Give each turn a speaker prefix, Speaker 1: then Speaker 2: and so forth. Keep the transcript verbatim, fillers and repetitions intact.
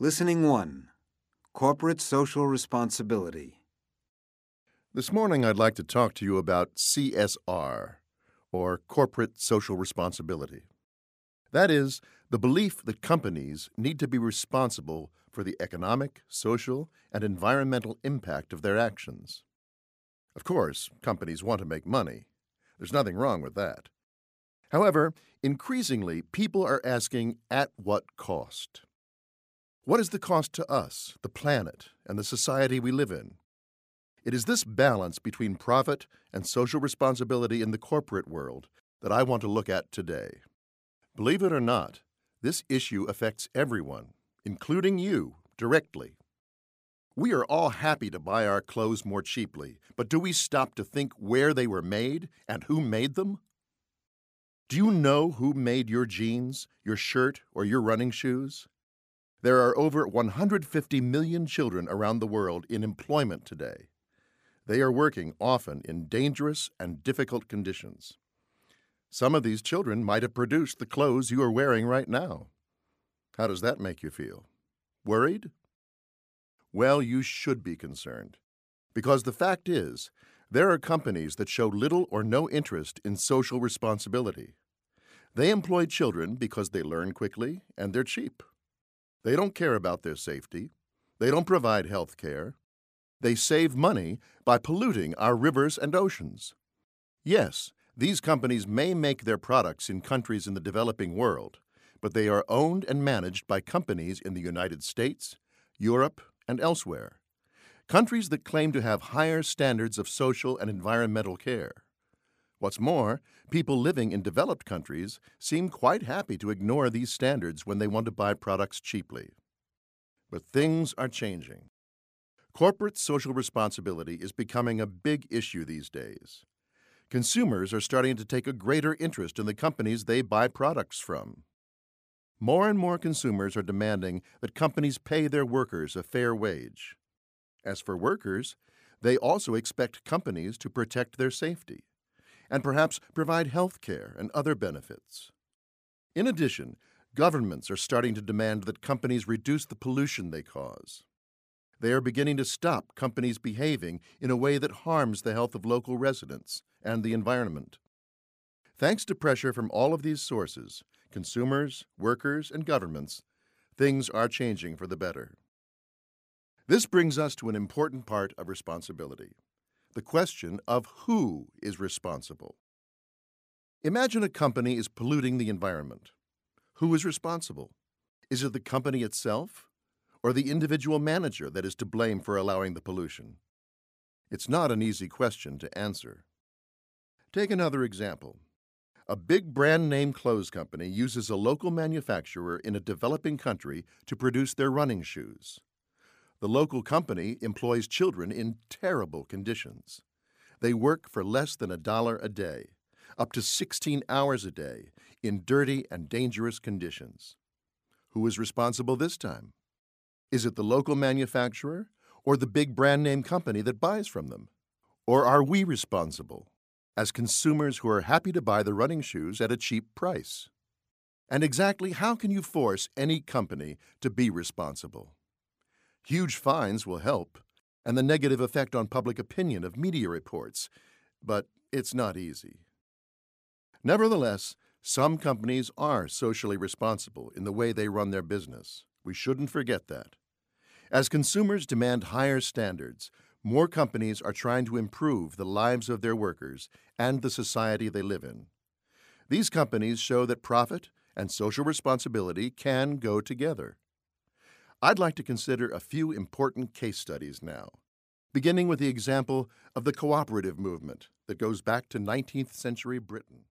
Speaker 1: Listening one. Corporate Social Responsibility.
Speaker 2: This morning I'd like to talk to you about C S R, or Corporate Social Responsibility. That is, the belief that companies need to be responsible for the economic, social, and environmental impact of their actions. Of course, companies want to make money. There's nothing wrong with that. However, increasingly, people are asking, at what cost? What is the cost to us, the planet, and the society we live in? It is this balance between profit and social responsibility in the corporate world that I want to look at today. Believe it or not, this issue affects everyone, including you, directly. We are all happy to buy our clothes more cheaply, but do we stop to think where they were made and who made them? Do you know who made your jeans, your shirt, or your running shoes? There are over one hundred fifty million children around the world in employment today. They are working often in dangerous and difficult conditions. Some of these children might have produced the clothes you are wearing right now. How does that make you feel? Worried? Well, you should be concerned, because the fact is, there are companies that show little or no interest in social responsibility. They employ children because they learn quickly and they're cheap. They don't care about their safety. They don't provide health care. They save money by polluting our rivers and oceans. Yes, these companies may make their products in countries in the developing world, but they are owned and managed by companies in the United States, Europe, and elsewhere. Countries that claim to have higher standards of social and environmental care. What's more, people living in developed countries seem quite happy to ignore these standards when they want to buy products cheaply. But things are changing. Corporate social responsibility is becoming a big issue these days. Consumers are starting to take a greater interest in the companies they buy products from. More and more consumers are demanding that companies pay their workers a fair wage. As for workers, they also expect companies to protect their safety and perhaps provide health care and other benefits. In addition, governments are starting to demand that companies reduce the pollution they cause. They are beginning to stop companies behaving in a way that harms the health of local residents and the environment. Thanks to pressure from all of these sources, consumers, workers, and governments, things are changing for the better. This brings us to an important part of responsibility, the question of who is responsible. Imagine a company is polluting the environment. Who is responsible? Is it the company itself, or the individual manager that is to blame for allowing the pollution? It's not an easy question to answer. Take another example. A big brand name clothes company uses a local manufacturer in a developing country to produce their running shoes. The local company employs children in terrible conditions. They work for less than a dollar a day, up to sixteen hours a day, in dirty and dangerous conditions. Who is responsible this time? Is it the local manufacturer or the big brand name company that buys from them? Or are we responsible, as consumers who are happy to buy the running shoes at a cheap price? And exactly how can you force any company to be responsible? Huge fines will help, and the negative effect on public opinion of media reports, but it's not easy. Nevertheless, some companies are socially responsible in the way they run their business. We shouldn't forget that. As consumers demand higher standards, more companies are trying to improve the lives of their workers and the society they live in. These companies show that profit and social responsibility can go together. I'd like to consider a few important case studies now, beginning with the example of the cooperative movement that goes back to nineteenth century Britain.